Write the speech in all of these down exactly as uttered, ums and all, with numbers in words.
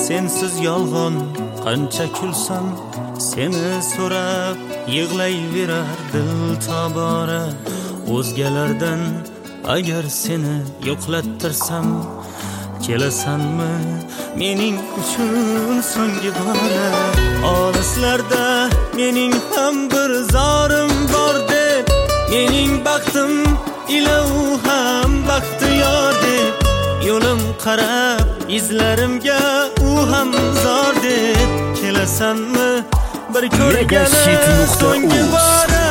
sensiz yolg'on qancha kulsam, seni so'rab yig'layverar dil tobora. O'zgalardan agar seni yo'qlattirsam, kelasanmi mening uchun so'nggi bora? Olislarda mening ham bir zorim bor deb, mening baxtim ila u ham baxtiyor deb, yo'lim qarab izlarimga u ham zor deb, kelasanmi bir ko'rgani so'nggi bora?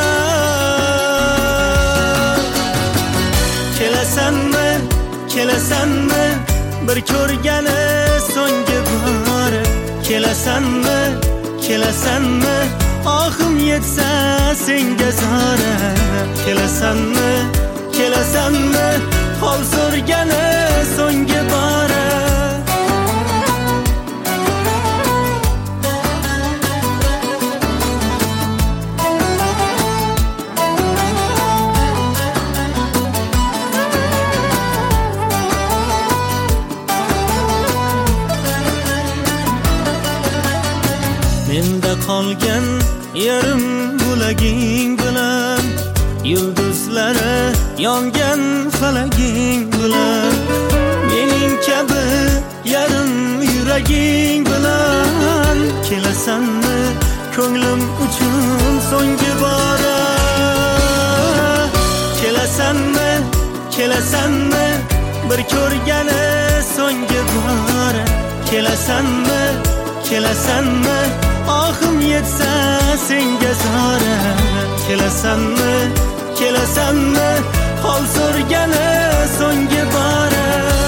Kelasanmi, kelasanmi bir ko'rgani so'nggi bora? Kelasanmi, kelasanmi ohim yetsa senga zora? Kelasanmi, kelasanmi hol so'rgani so'nggi bora? Menda qolgan yarim bo'laging bilan, yulduzlari yongan falaging bilan, mening kabi yarim yuraging bilan, kelasanmi ko'nglim uchun so'nggi bora? Kelasanmi, kelasanmi bir ko'rgani so'nggi bora? Kelasanmi, kelasanmi ohim yetsa senga zora? Kelasanmi, kelasanmi hol so'rgani so'nggi bora?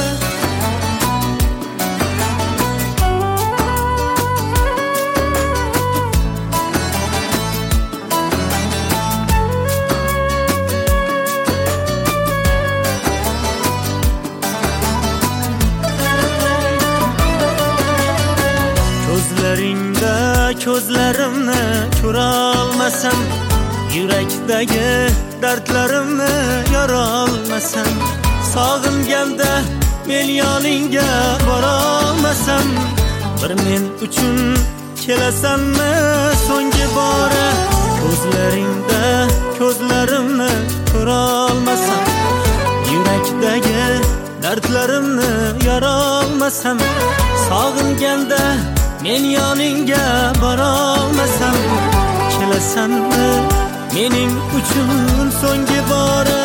Ko'zlaringda ko'zlarimni ko'rolmasam, yurakdagi dardlarimni yorolmasam, sog'inganda men yoningga borolmasam, bir men uchun kelasanmi so'nggi bora? Ko'zlaringda ko'zlarimni ko'rolmasam, yurakdagi dardlarimni yorolmasam, sog'inganda men yoningga borolmasam, kelasanmi mening uchun so'nggi bora?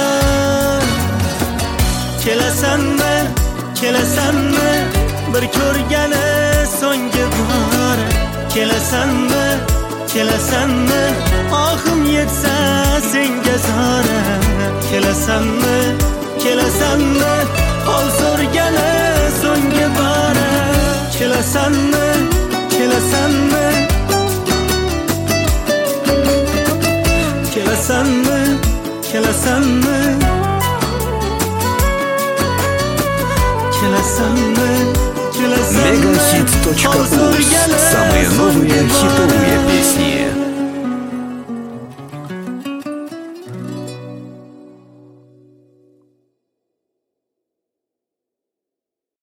Kelasanmi, kelasanmi bir ko'rgani so'nggi bora? Kelasanmi, kelasanmi ohim yetsa senga zora? Kelasanmi, kelasanmi hol so'rgani so'nggi bora? Kelasanmi, kelasanmi, kelasanmi, kelasanmi, kelasanmi, kelasanmi Мегахит точка уз. Самые новые хиты